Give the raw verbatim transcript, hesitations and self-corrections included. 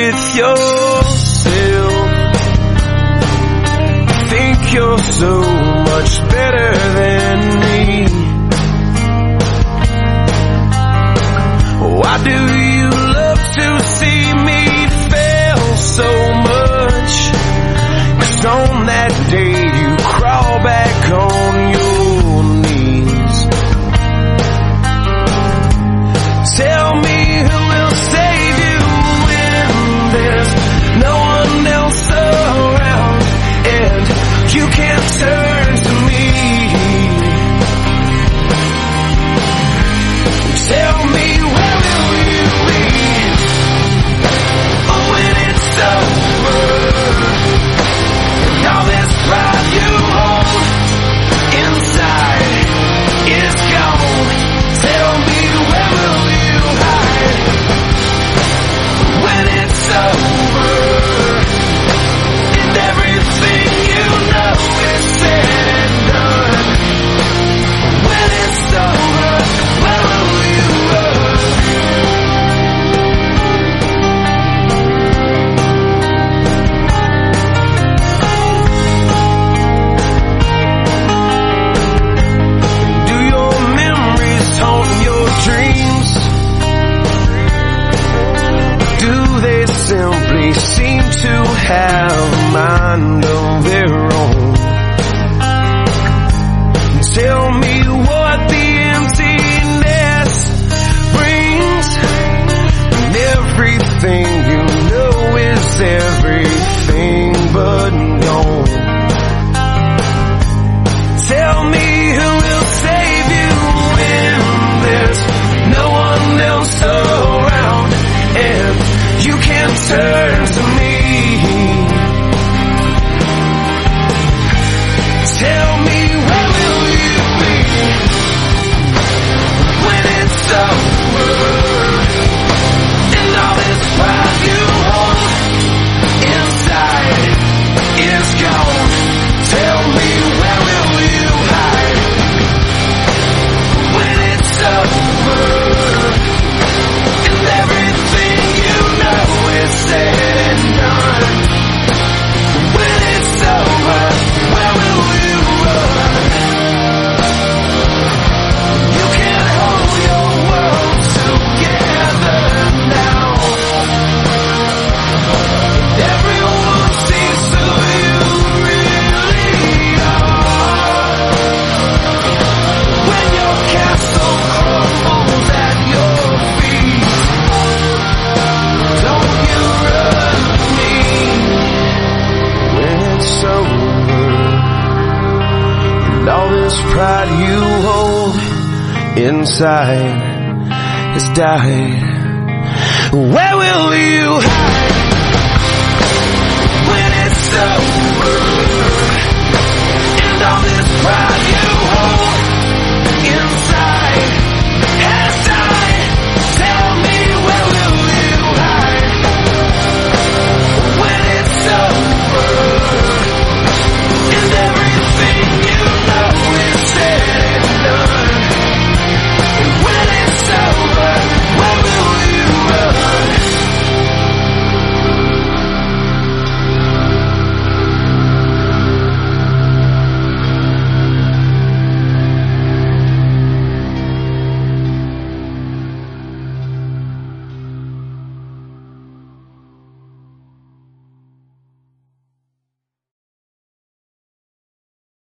with yourself. Think you're so much better than me. Why do you love to see me fail so much? 'Cause on that day you crawl back on your knees. Tell me who will save you when there's no one else around and you can't turn to me. Tell me where will you be when it's over and all this pride you hold inside is gone. Tell me where will you hide when it's over and everything you know is said and done. When it's over, where will you run? Do your memories haunt your dreams? Do they simply seem to have a mind of their own? Tell me what the emptiness brings, and everything you know is everything but gone. Tell me who will save you when there's no one else around and you can't turn to me. Tell me where will you be when it's over and all this pride you hold inside is gone. Tell me where will you hide when it's over and everything you know is said and done. When it's over, where will you run? You can't hold your world together now. Everyone sees who you really are. When your castle crumbles at your feet, don't you run from me. When it's over and all this pride you hold inside has died, where will you hide?